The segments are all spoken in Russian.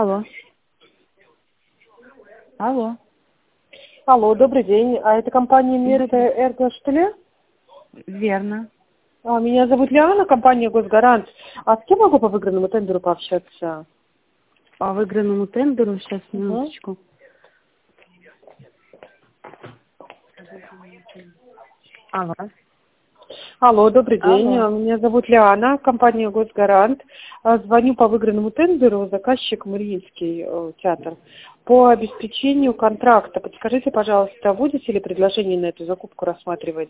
Алло. Алло. Алло, добрый день. А это компания Мерида Эрго, что ли? Верно. Меня зовут Лиана, компания Госгарант. А с кем могу по выигранному тендеру пообщаться? По выигранному тендеру, сейчас, минуточку. Алло. Алло, добрый день. Алло. Меня зовут Лиана, компания Госгарант. Звоню по выигранному тендеру, заказчик Мариинский театр. По обеспечению контракта. Подскажите, пожалуйста, будете ли предложение на эту закупку рассматривать?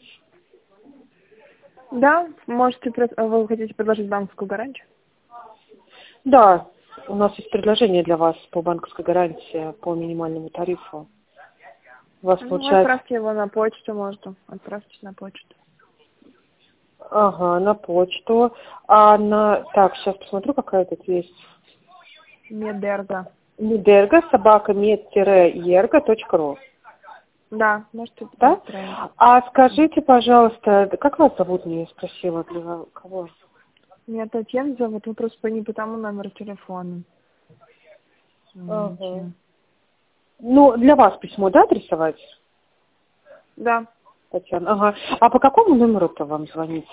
Да, вы хотите предложить банковскую гарантию? Да, у нас есть предложение для вас по банковской гарантии по минимальному тарифу. У вас получается... Отправьте его на почту, можно. Отправьте на почту. Ага, на почту. Так, сейчас посмотрю, какая тут есть. Медерго. Медерго, собака, мед-ерго.ру. Да, можете Да? отправить. А скажите, пожалуйста, как вас зовут, я спросила, для кого? Меня Татьяна зовут, вы просто не по тому номеру телефона. Ага. Ну, для вас письмо, да, адресовать? Да, Татьяна, ага. А по какому номеру-то вам звонить?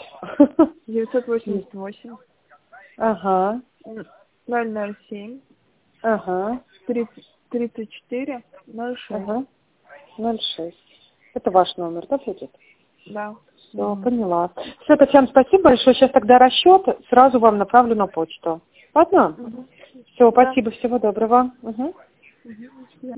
988 Ага, 007 ага, 34 06. ага. 06. Это ваш номер, да, будет? Да. Все, поняла. Все, Татьяна, спасибо большое. Сейчас тогда расчет сразу вам направлю на почту. Ладно? Все, Да. спасибо, всего доброго. Угу.